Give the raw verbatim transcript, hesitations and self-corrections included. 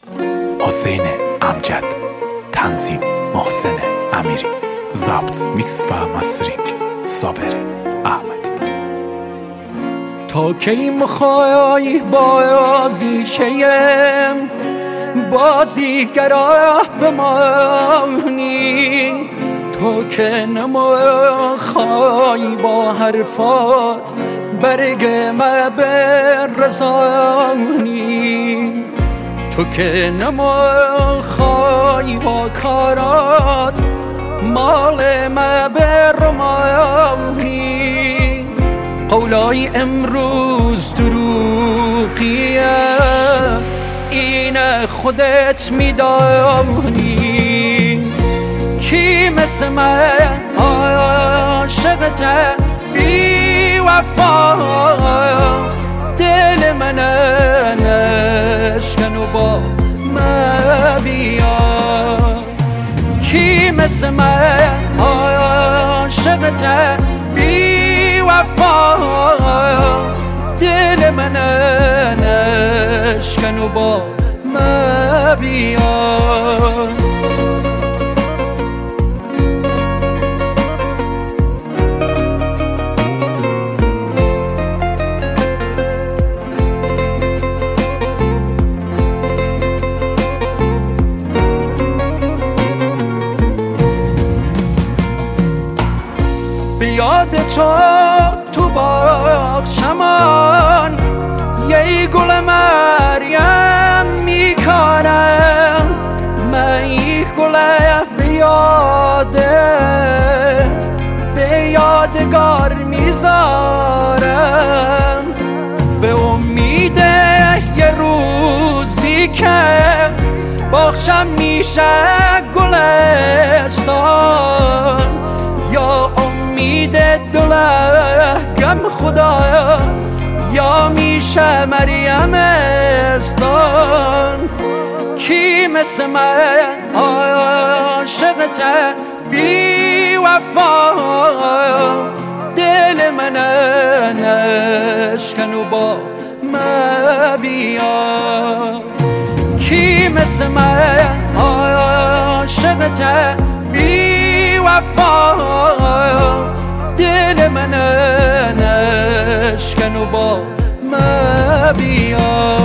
حسین امجد، تنظیم محسن امیری، ضبط میکس و مسترینگ صابر احمدی. تا کی مخوای بازیچه بازیگرا بمانی؟ تو که نمیخوای با حرفات برگ ما برسانی، تو که نمیخوای با کارات مال ما برمانی. قولای امروز دروغیه، این خودت میدانی. کی مثل من عاشقته بی وفا، دل من نشکن و با من بیا. کی مثل من عاشقته بی وفا، دل من نشکن و با من بیا. بیاد تو تو باغچمان یه گل مریم میکنم، من یک گل بیادت به یادگار میذارم، به امید یه روزی که باغچم میشه گلستان. یا امید دلگم خدا، یا میشه مریم استان. کی مثل من عاشقته بی وفا، دل من نشکن و با من بیا. کی مثل من عاشقته بی وفا، دل من نشکن و با من بیا.